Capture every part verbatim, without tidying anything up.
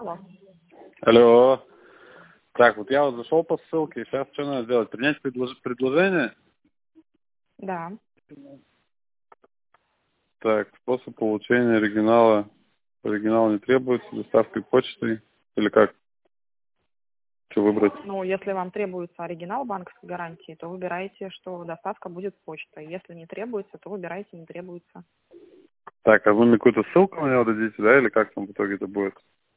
Алло. Алло. Так, вот я вот зашел по ссылке, сейчас что надо сделать? Принять предлож- предложение? Да. Так, способ получения оригинала. Оригинал не требуется, доставкой почтой. Или как? Что выбрать? Ну, если вам требуется оригинал банковской гарантии, то выбираете, что доставка будет почтой. Если не требуется, то выбираете не требуется. Так, а вы мне какую-то ссылку на него дадите, да? Или как там в итоге это будет?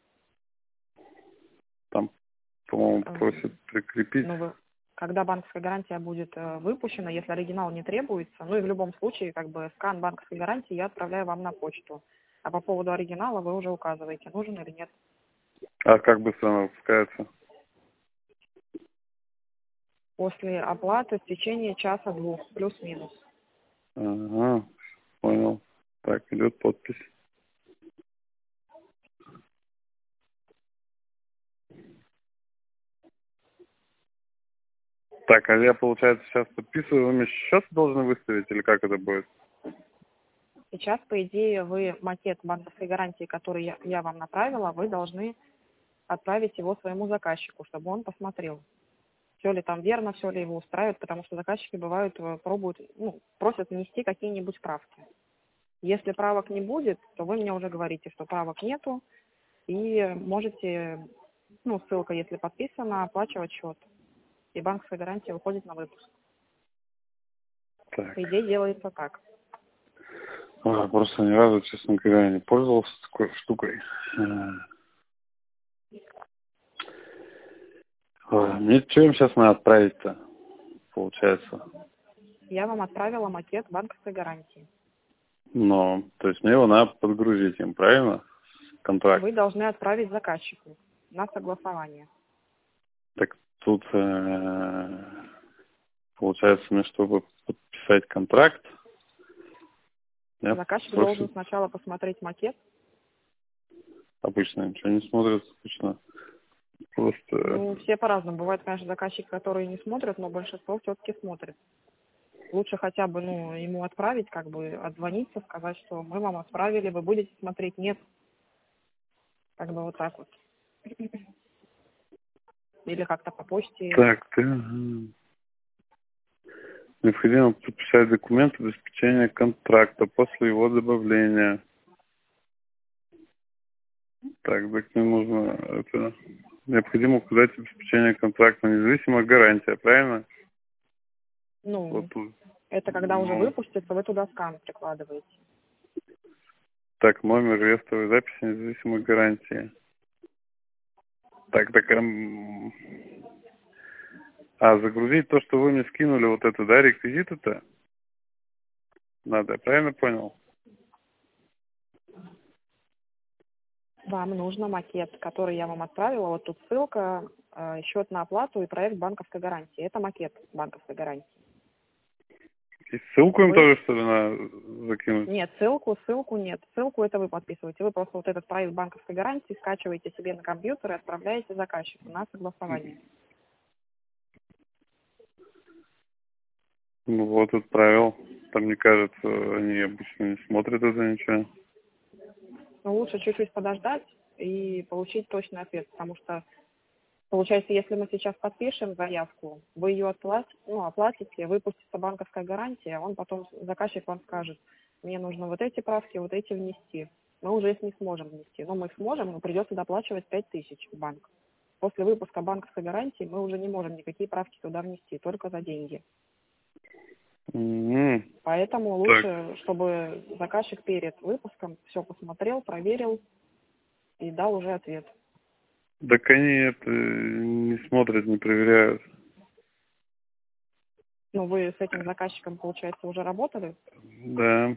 Там, по-моему, Эм, просят прикрепить. Ну, вы, когда банковская гарантия будет э, выпущена, если оригинал не требуется, ну и в любом случае, как бы скан банковской гарантии я отправляю вам на почту. А по поводу оригинала вы уже указываете, нужен или нет. А как быстро она выпускается? После оплаты в течение часа-двух, плюс-минус. Ага, понял. Так, идет подпись. Так, а я, получается, сейчас подписываю, вы мне счет должны выставить, или как это будет? Сейчас, по идее, вы макет банковской гарантии, который я, я вам направила, вы должны отправить его своему заказчику, чтобы он посмотрел, все ли там верно, все ли его устраивает, потому что заказчики бывают, э, пробуют, ну, просят внести какие-нибудь правки. Если правок не будет, то вы мне уже говорите, что правок нету, и можете, ну, ссылка, если подписана, оплачивать счет, и банковская гарантия выходит на выпуск. Так. По идее, делается так. А, просто ни разу, честно говоря, не пользовался такой штукой. Э, ой, Мне что им сейчас надо отправить-то, получается? Я вам отправила макет банковской гарантии. Но, то есть мне его надо подгрузить им, правильно? Контракт. Вы должны отправить заказчику на согласование. Так тут, э, получается, мне, чтобы подписать контракт, я Заказчик должен просит, сначала посмотреть макет. обычно ничего не смотрят, обычно просто... Ну, все по-разному. Бывают, конечно, заказчики, которые не смотрят, но большинство все-таки смотрит. Лучше хотя бы, ну, ему отправить, как бы отзвониться, сказать, что мы вам отправили, вы будете смотреть. Нет. Как бы вот так вот. Или как-то по почте. Так, ты... ага. Необходимо подписать документ обеспечения контракта после его добавления. Так, так мне нужно это... Необходимо указать обеспечение контракта, независимая гарантия, правильно? Вот Ну, тут. это когда уже Ну, выпустится, вы туда скан прикладываете. так, номер реестровой записи независимой гарантии. Так, так, эм, а загрузить то, что вы мне скинули, вот это, да, реквизиты-то? Надо, я правильно понял? Вам нужно макет, который я вам отправила. Вот тут ссылка, э, счет на оплату и проект банковской гарантии. Это макет банковской гарантии. И ссылку им Вы тоже, что ли, надо закинуть? Нет, ссылку, ссылку нет. Ссылку это вы подписываете. Вы просто вот этот проект банковской гарантии скачиваете себе на компьютер и отправляете заказчику на согласование. Ну, вот отправил. Там, мне кажется, они обычно не смотрят это ничего. Но лучше чуть-чуть подождать и получить точный ответ, потому что, получается, если мы сейчас подпишем заявку, вы ее оплатите, ну, оплатите, выпустится банковская гарантия, он потом, заказчик вам скажет, мне нужно вот эти правки, вот эти внести. Мы уже их не сможем внести. Но мы сможем, но придется доплачивать пять тысяч в банк. После выпуска банковской гарантии мы уже не можем никакие правки туда внести, только за деньги. Угу. Поэтому Так, лучше, чтобы заказчик перед выпуском все посмотрел, проверил и дал уже ответ. так они это не смотрят, не проверяют. Ну, вы с этим заказчиком, получается, уже работали? Да.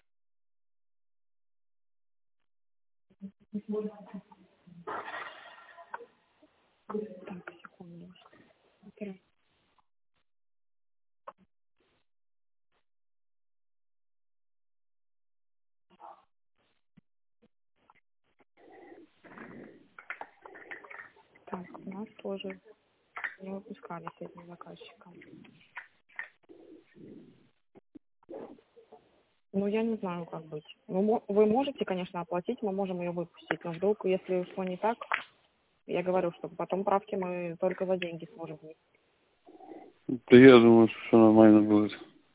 Так, секунду. Смотрю. Так, у нас тоже не выпускали с этим заказчиком. Ну, я не знаю, как быть. Вы, мо- вы можете, конечно, оплатить, мы можем ее выпустить, но вдруг, если что не так, я говорю, что потом правки мы только за деньги сможем внести. Да я думаю, что все нормально будет.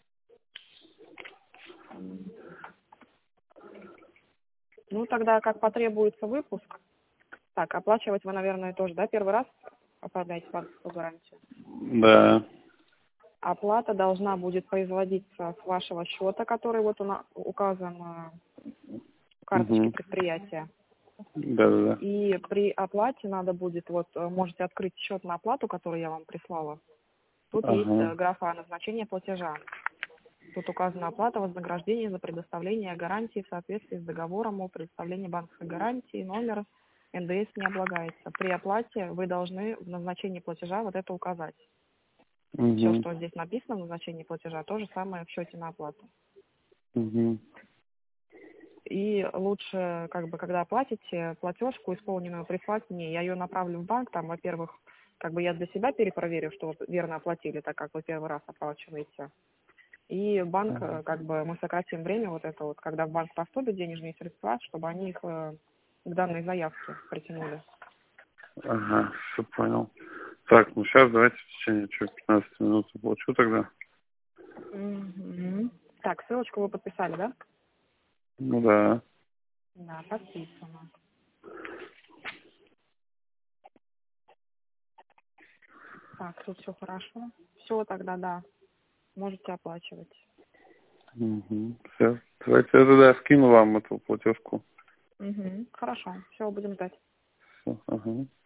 Ну, тогда как потребуется выпуск. Так, оплачивать вы, наверное, тоже, да, первый раз оформляете банковскую гарантию? Да. Оплата должна будет производиться с вашего счета, который вот у нас указан э, в карточке Угу. предприятия. Да, да, да. И при оплате надо будет, вот, э, можете открыть счет на оплату, которую я вам прислала. Тут есть э, Ага. графа назначения платежа. Тут указана оплата вознаграждения за предоставление гарантии в соответствии с договором о предоставлении банковской гарантии. Номер эн дэ эс не облагается. При оплате вы должны в назначении платежа вот это указать. Все, Угу. что здесь написано в назначении платежа, то же самое в счете на оплату. Угу. И лучше, как бы, когда оплатите, платежку исполненную прислать мне. Я ее направлю в банк. Там, во-первых, как бы я для себя перепроверю, что вы верно оплатили, так как вы первый раз оплачиваете. И банк, Ага. э, как бы, мы сократим время вот это вот, когда в банк поступят денежные средства, чтобы они их э, к данной заявке притянули. Ага, все понял. Так, ну сейчас давайте в течение что, пятнадцати минут оплачу тогда. Мгм. Так, ссылочку вы подписали, да? Ну да. Да, подписано. Так, тут все хорошо. Все, тогда да, можете оплачивать. Угу. Все. Давайте я тогда скину вам эту платежку. Угу. Хорошо, все, будем ждать. Все. Ага.